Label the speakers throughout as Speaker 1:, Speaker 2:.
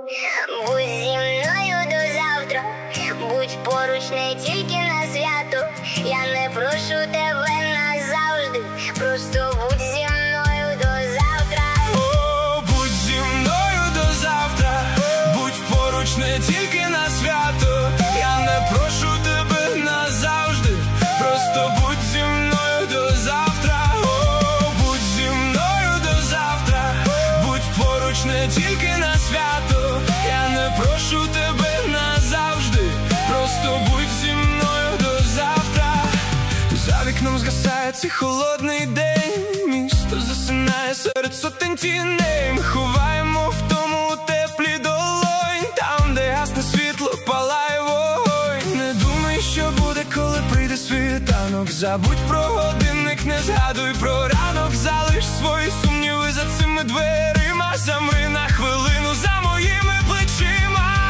Speaker 1: Будь зі мною до завтра, будь поруч не тільки на свято. Я не прошу тебе назавжди, просто будь зі мною до завтра.
Speaker 2: О, будь зі мною до завтра, будь поруч не тільки на свято. Я не прошу тебе назавжди, просто будь зі мною до завтра. О, будь зі мною до завтра, будь поруч не тільки на свято. Я не прошу тебе назавжди, просто будь зі мною до завтра. За вікном згасає цей холодний день, місто засинає серед сотень тіней. Ми ховаємо в тому теплі долонь, там, де гасне світло, палає вогонь. Не думай, що буде, коли прийде світанок. Забудь про годинник, не згадуй про ранок. Залиш свої сумніви за цими дверима. Замри на хвилину за моїми плечима.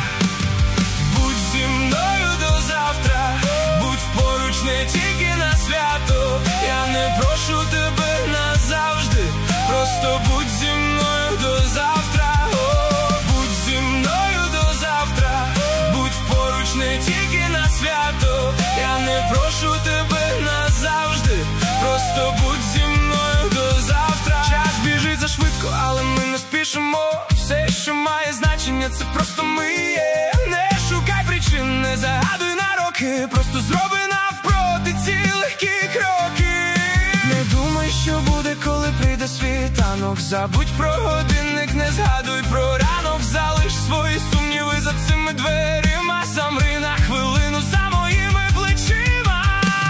Speaker 2: Будь зі мною до завтра, будь поруч не тільки на свято. Я не прошу тебе назавжди, просто будь зі мною до завтра. О, будь зі мною до завтра, будь поруч не тільки на свято. Я не прошу тебе назавжди, просто будь зі мною до завтра. Час біжить зашвидко, але ми не спішимо. Все, що має значення, це просто ми є. Не шукай причин, не загадуй на роки, просто зроби навпроти ці легкі кроки. Не думай, що буде, коли прийде світанок. Забудь про годинник, не згадуй про ранок. Залиш свої сумніви за цими дверима. Замри на хвилину за моїми плечима.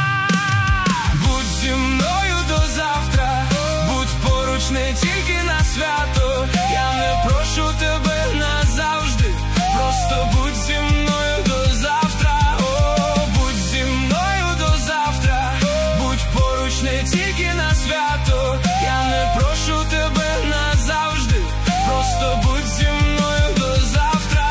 Speaker 2: Будь зі мною до завтра, будь поруч не тільки на свято. Я не прошу тебе назавжди, просто будь зі мною до завтра. О, будь зі мною до завтра, будь поруч не тільки на свято. Я не прошу тебе назавжди, просто будь зі мною до завтра.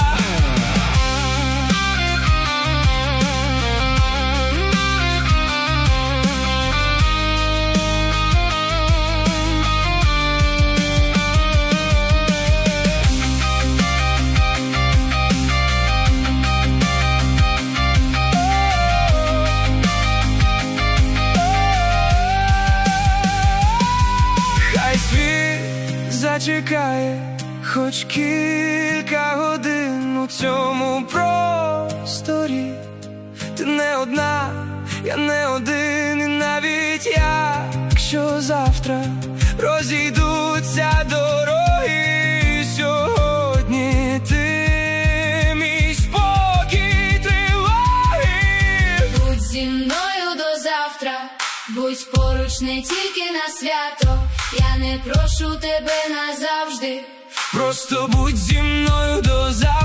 Speaker 2: Хай світ зачекає хоч кілька годин у цьому просторі. Ти не одна, я не один, і навіть якщо завтра розійдуться дороги, сьогодні ти мій спокій, тривоги.
Speaker 3: Будь зі мною до завтра, будь поруч не тільки на свято. Я не прошу тебе назавжди,
Speaker 2: просто будь зі мною до завтра.